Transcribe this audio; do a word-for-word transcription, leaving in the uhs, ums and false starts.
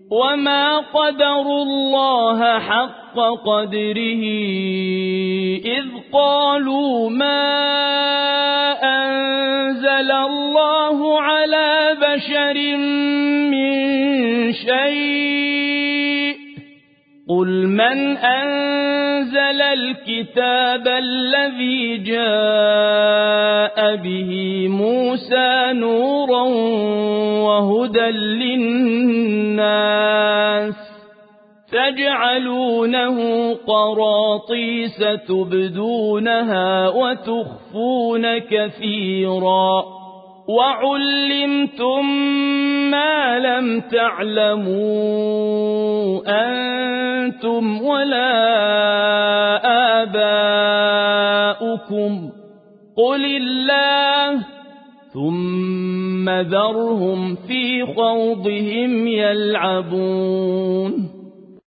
وما قدروا الله حق قدره إذ قالوا ما أنزل الله على بشر من شيء قل من أنزل الكتاب الذي جاء به موسى نورا وهدى للناس تجعلونه قراطيس تبدونها وتخفون كثيرا وعلمتم ما لم تعلموا أنتم ولا آباؤكم قل الله ثم ذرهم في خوضهم يلعبون